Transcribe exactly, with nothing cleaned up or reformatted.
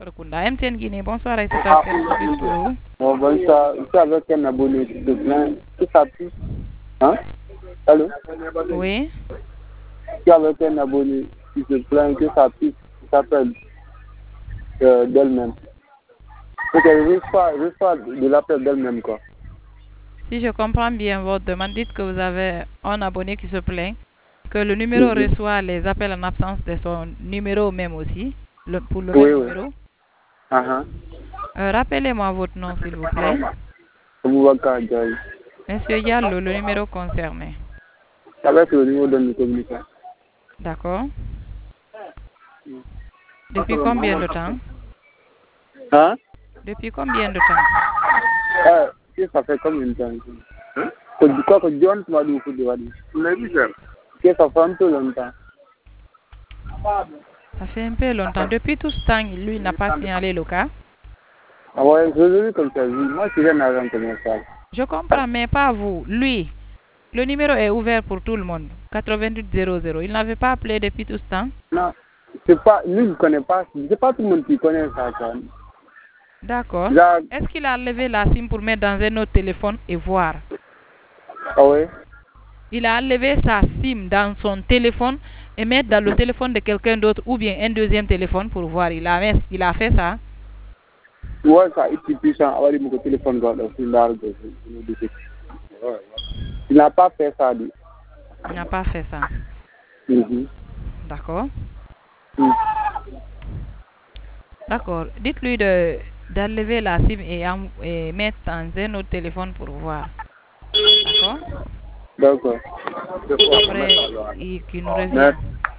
Rekunda. M T N Guinée, bonsoir, et c'est à quel service pour vous? Bon, bonsoir. Je suis avec un abonné qui se plaint. Qui s'appelle? Hein? Allô? Oui. Je suis avec un abonné qui se plaint que sa fille s'appelle euh, d'elle-même. Donc elle reçoit, reçoit de l'appel d'elle-même, quoi. Si je comprends bien votre demande, dites que vous avez un abonné qui se plaint que le numéro Mhm. reçoit les appels en absence de son numéro même aussi, le, pour le Oui, même oui. numéro. Uh-huh. Euh, Rappelez-moi votre nom, s'il vous plaît. Aboubacar Diaye. Monsieur Yallo, le numéro concerné. Avec le niveau de nos communications. D'accord. Depuis combien de temps? Hein? Depuis combien de temps? Euh, si ça fait combien de temps? Hein? Que quoi que John m'a dit au coup de Wadi. Que ça fait un peu longtemps. Ça fait un peu longtemps. Depuis tout ce temps, lui n'a pas signalé le cas. Ah ouais, je l'ai vu comme ça. Moi, je suis un agent commercial. Je comprends, mais pas vous. Lui, le numéro est ouvert pour tout le monde. quatre-vingt-huit zéro zéro. Il n'avait pas appelé depuis tout ce temps? Non, c'est pas, lui, il ne connaît pas. C'est pas tout le monde qui connaît ça, quoi. D'accord. Là, Est-ce qu'il a levé la SIM pour mettre dans un autre téléphone et voir? ah ouais? Il a levé sa SIM dans son téléphone et mettre dans le téléphone de quelqu'un d'autre ou bien un deuxième téléphone pour voir. Il a, il a fait ça? Ouais, ça, il est puissant. Ah ouais, mon téléphone, quoi, là, c'est là, il n'a pas fait ça, lui. Il n'a pas fait ça. Mm-hmm. D'accord. Mm. D'accord. Dites-lui de d'enlever la SIM et, et mettre dans un autre téléphone pour voir. D'accord? D'accord. Après, il, qu'il nous revient.